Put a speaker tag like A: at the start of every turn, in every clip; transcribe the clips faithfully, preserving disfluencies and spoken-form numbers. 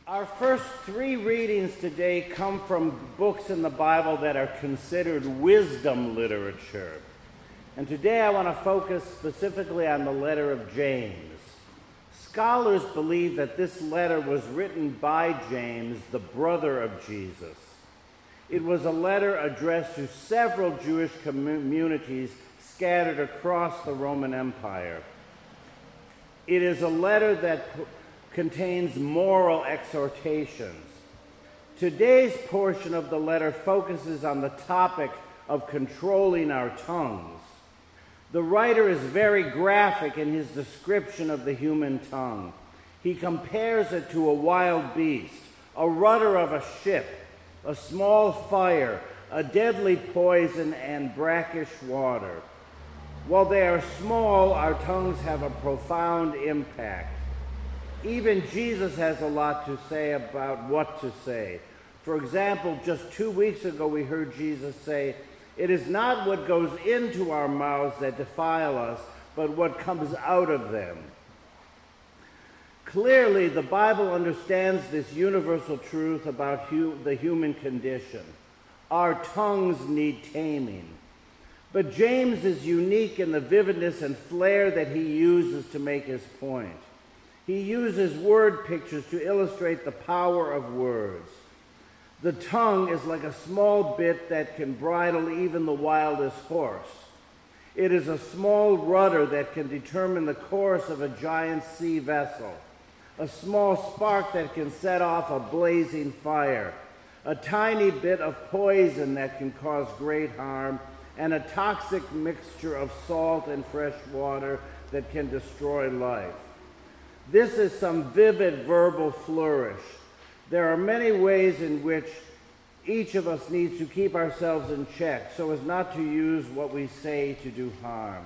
A: Our first three readings today come from books in the Bible that are considered wisdom literature. And today I want to focus specifically on the letter of James. Scholars believe that this letter was written by James, the brother of Jesus. It was a letter addressed to several Jewish communities scattered across the Roman Empire. It is a letter that contains moral exhortations. Today's portion of the letter focuses on the topic of controlling our tongues. The writer is very graphic in his description of the human tongue. He compares it to a wild beast, a rudder of a ship, a small fire, a deadly poison, and brackish water. While they are small, our tongues have a profound impact. Even Jesus has a lot to say about what to say. For example, just two weeks ago we heard Jesus say, "It is not what goes into our mouths that defile us, but what comes out of them." Clearly, the Bible understands this universal truth about hu- the human condition. Our tongues need taming. But James is unique in the vividness and flair that he uses to make his point. He uses word pictures to illustrate the power of words. The tongue is like a small bit that can bridle even the wildest horse. It is a small rudder that can determine the course of a giant sea vessel, a small spark that can set off a blazing fire, a tiny bit of poison that can cause great harm, and a toxic mixture of salt and fresh water that can destroy life. This is some vivid verbal flourish. There are many ways in which each of us needs to keep ourselves in check so as not to use what we say to do harm.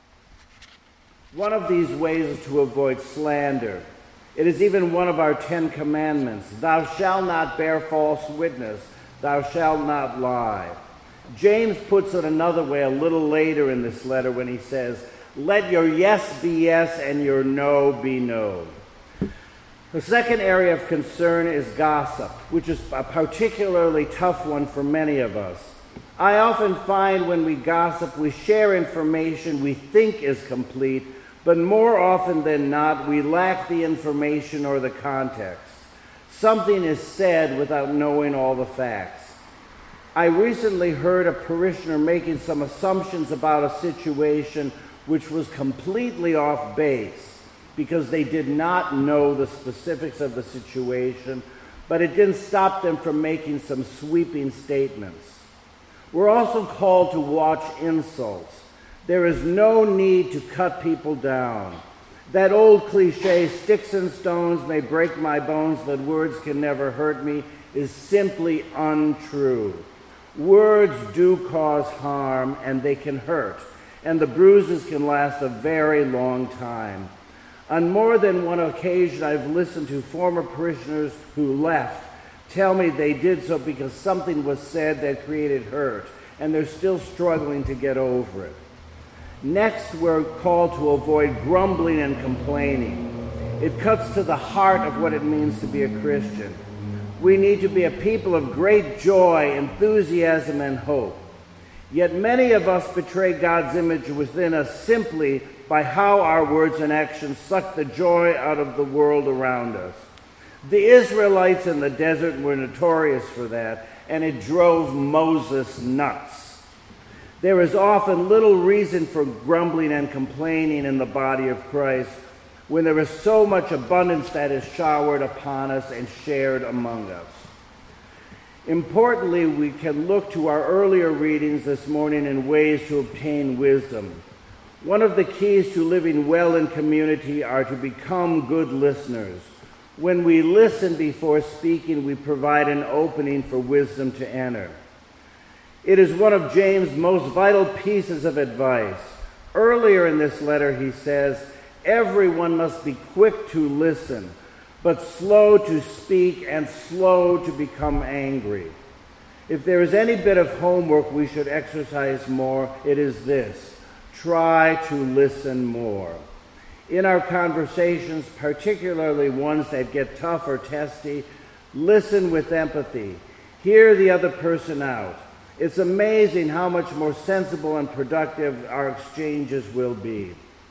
A: One of these ways is to avoid slander. It is even one of our Ten Commandments. Thou shalt not bear false witness. Thou shalt not lie. James puts it another way a little later in this letter when he says, "Let your yes be yes and your no be no." The second area of concern is gossip, which is a particularly tough one for many of us. I often find when we gossip, we share information we think is complete, but more often than not, we lack the information or the context. Something is said without knowing all the facts. I recently heard a parishioner making some assumptions about a situation which was completely off base because they did not know the specifics of the situation, but it didn't stop them from making some sweeping statements. We're also called to watch insults. There is no need to cut people down. That old cliche, "Sticks and stones may break my bones, but words can never hurt me," is simply untrue. Words do cause harm, and they can hurt, and the bruises can last a very long time. On more than one occasion, I've listened to former parishioners who left tell me they did so because something was said that created hurt, and they're still struggling to get over it. Next, we're called to avoid grumbling and complaining. It cuts to the heart of what it means to be a Christian. We need to be a people of great joy, enthusiasm, and hope. Yet many of us betray God's image within us simply by how our words and actions suck the joy out of the world around us. The Israelites in the desert were notorious for that, and it drove Moses nuts. There is often little reason for grumbling and complaining in the body of Christ when there is so much abundance that is showered upon us and shared among us. Importantly, we can look to our earlier readings this morning in ways to obtain wisdom. One of the keys to living well in community are to become good listeners. When we listen before speaking, we provide an opening for wisdom to enter. It is one of James' most vital pieces of advice. Earlier in this letter, he says, "Everyone must be quick to listen, but slow to speak and slow to become angry." If there is any bit of homework we should exercise more, it is this: try to listen more. In our conversations, particularly ones that get tough or testy, listen with empathy. Hear the other person out. It's amazing how much more sensible and productive our exchanges will be.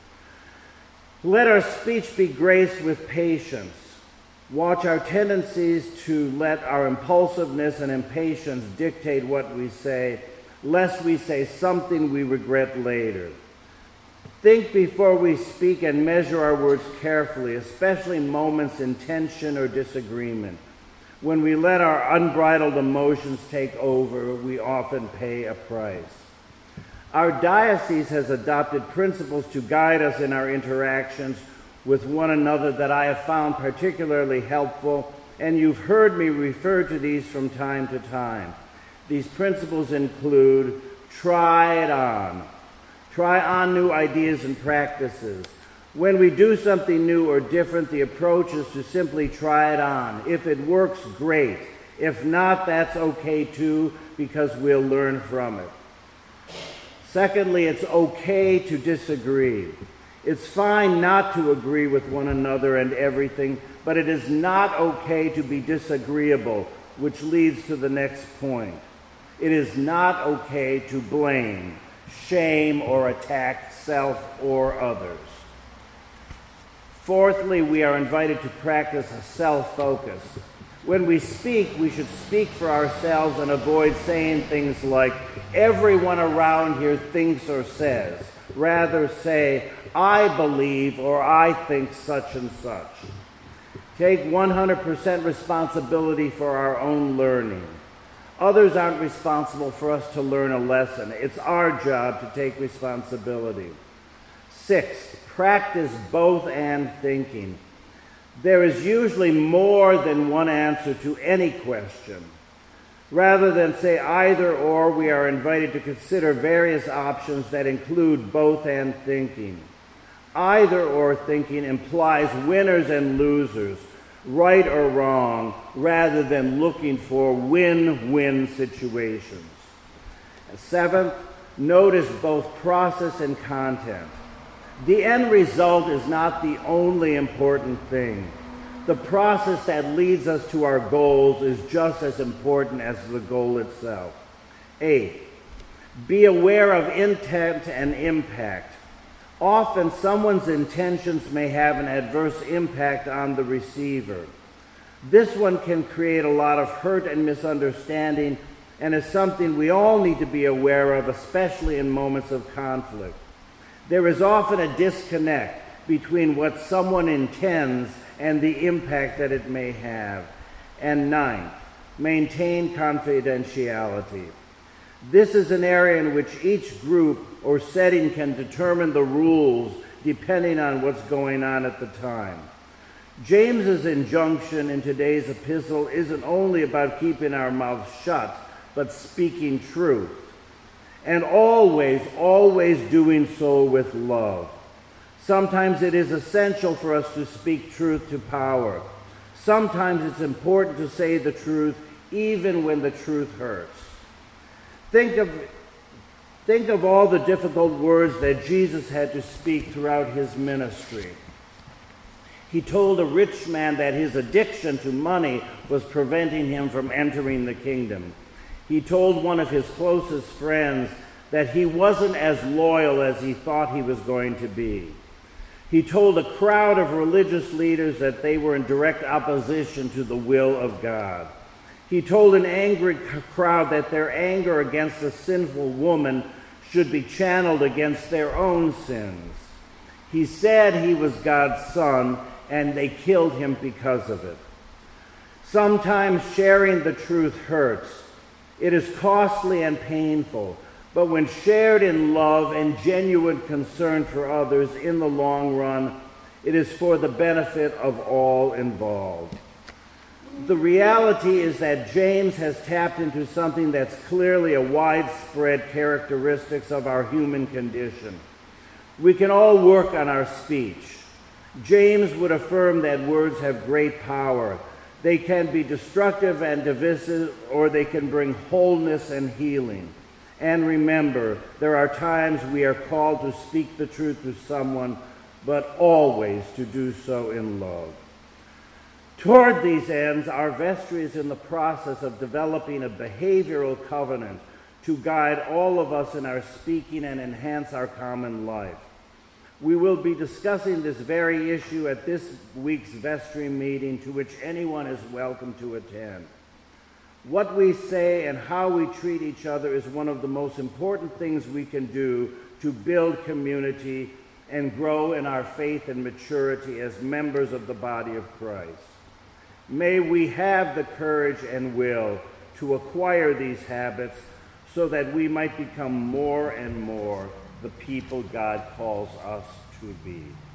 A: Let our speech be graced with patience. Watch our tendencies to let our impulsiveness and impatience dictate what we say, lest we say something we regret later. Think before we speak and measure our words carefully, especially in moments in tension or disagreement. When we let our unbridled emotions take over, we often pay a price. Our diocese has adopted principles to guide us in our interactions with one another that I have found particularly helpful, and you've heard me refer to these from time to time. These principles include try it on. Try on new ideas and practices. When we do something new or different, the approach is to simply try it on. If it works, great. If not, that's okay too, because we'll learn from it. Secondly, it's okay to disagree. It's fine not to agree with one another and everything, but it is not okay to be disagreeable, which leads to the next point. It is not okay to blame, shame, or attack self or others. Fourthly, we are invited to practice a self-focus. When we speak, we should speak for ourselves and avoid saying things like, everyone around here thinks or says. Rather say, I believe or I think such and such. Take one hundred percent responsibility for our own learning. Others aren't responsible for us to learn a lesson. It's our job to take responsibility. Sixth, practice both and thinking. There is usually more than one answer to any question. Rather than say either or, we are invited to consider various options that include both and thinking. Either or thinking implies winners and losers, right or wrong, rather than looking for win-win situations. And seventh, notice both process and content. The end result is not the only important thing. The process that leads us to our goals is just as important as the goal itself. Eighth, be aware of intent and impact. Often someone's intentions may have an adverse impact on the receiver. This one can create a lot of hurt and misunderstanding, and is something we all need to be aware of, especially in moments of conflict. There is often a disconnect between what someone intends and the impact that it may have. And ninth, maintain confidentiality. This is an area in which each group or setting can determine the rules depending on what's going on at the time. James's injunction in today's epistle isn't only about keeping our mouths shut, but speaking truth. And always, always doing so with love. Sometimes it is essential for us to speak truth to power. Sometimes it's important to say the truth even when the truth hurts. Think of, think of all the difficult words that Jesus had to speak throughout his ministry. He told a rich man that his addiction to money was preventing him from entering the kingdom. He told one of his closest friends that he wasn't as loyal as he thought he was going to be. He told a crowd of religious leaders that they were in direct opposition to the will of God. He told an angry crowd that their anger against a sinful woman should be channeled against their own sins. He said he was God's son, and they killed him because of it. Sometimes sharing the truth hurts. It is costly and painful, but when shared in love and genuine concern for others in the long run, it is for the benefit of all involved. The reality is that James has tapped into something that's clearly a widespread characteristic of our human condition. We can all work on our speech. James would affirm that words have great power. They can be destructive and divisive, or they can bring wholeness and healing. And remember, there are times we are called to speak the truth to someone, but always to do so in love. Toward these ends, our vestry is in the process of developing a behavioral covenant to guide all of us in our speaking and enhance our common life. We will be discussing this very issue at this week's vestry meeting, to which anyone is welcome to attend. What we say and how we treat each other is one of the most important things we can do to build community and grow in our faith and maturity as members of the body of Christ. May we have the courage and will to acquire these habits so that we might become more and more the people God calls us to be.